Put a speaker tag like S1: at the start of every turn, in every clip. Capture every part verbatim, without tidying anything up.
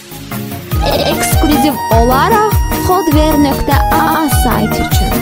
S1: Ekskluziv olaraq Hotware nöqtə a sayt üçün.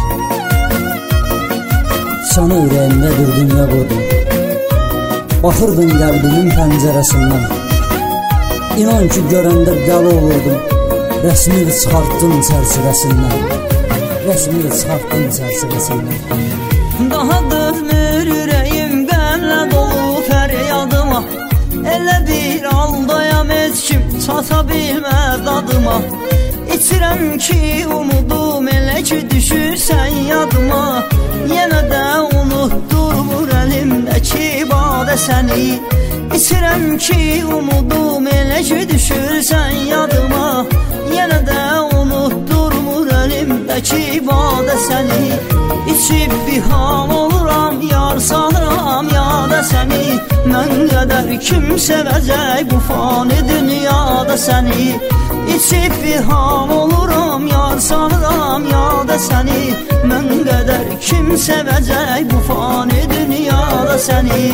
S2: Sana ürəyimdə bir dünya qurdum. Baxırdın qəlbimin pəncərəsindən. İnan ki görəndə dəli olurdum. Rəsmi çıxartdın çərçivəsindən. Rəsmi çıxartdın çərçivəsindən.
S3: Daha dözmür ürəyim qəmlə dolu fəryadıma. Elə bir aldayam heç kim çata bilməz dadıma. İçirəm ki umudum elə ki düşürsən yadıma. Yenə də unutdurmur əlimdəki badə səni. İçirəm ki umudum elə ki düşürsən yadıma. Yenə də unutdurmur əlimdəki badə səni. İçib biham oluram, yar sanıram yada səni. Mən qədər kim sevəcək bu fani dünyada səni. İçib biham oluram, yar sanıram yada səni. Mən qədər kim sevəcək bu fani dünyada səni.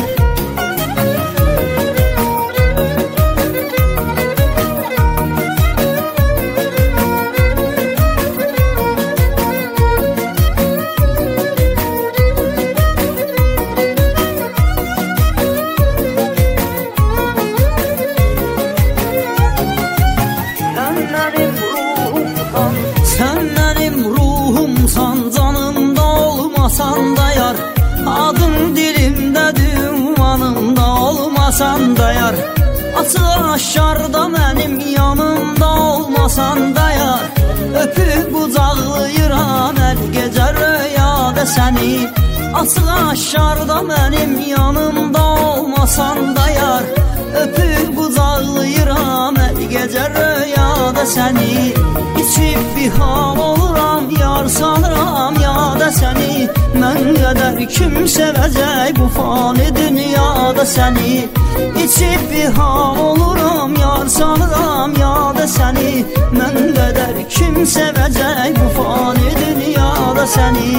S3: Sən mənim ruhumsan, canımda olmasan da yar. Adım dilimdədir, ünvanımda olmasan da yar. Açıq aşkarda mənim yanımda olmasan da yar. Öpüb qucaqlayıram hər gecə röyada səni. Açıq aşkarda mənim yanımda olmasan da yar. Öpüb qucaqlayıram hər gecə röyada səni. İçib biham oluram, yar sanıram yada səni. Mən qədər kim sevəcək bu fani dünyada səni. İçib biham oluram, yar sanıram yada səni. Mən qədər kim sevəcək bu fani dünyada səni.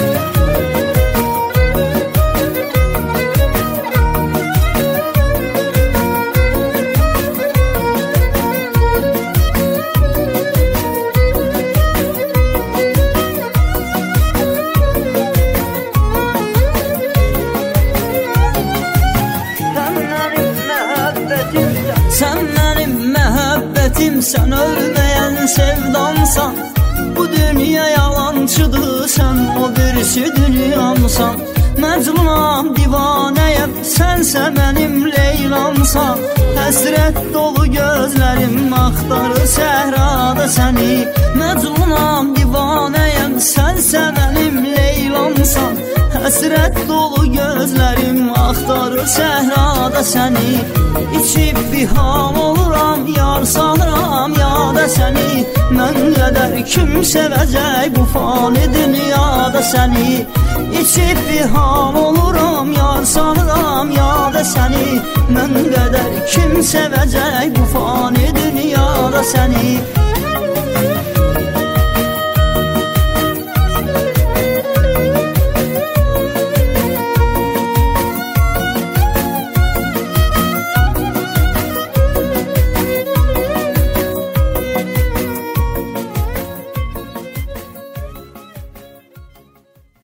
S3: Sən mənim məhəbbətim, sən ölməyən sevdamsan. Bu dünya yalançıdır, sən o birisi dünyamsan. Məcnunam, divanəyəm, sənsə mənim leylamsan. Həsrət dolu gözlərim axtarır səhrada səni. Məcnunam, divanəyəm, sənsə mənim leylamsan. Həsrət dolu gözlərim axtarır səhrada səni. İçib biham oluram, yar sanıram yada səni. Mən qədər kim sevəcək bu fani dünyada səni. İçib biham oluram, yar sanıram yada səni. Mən qədər kim sevəcək bu fani dünyada səni.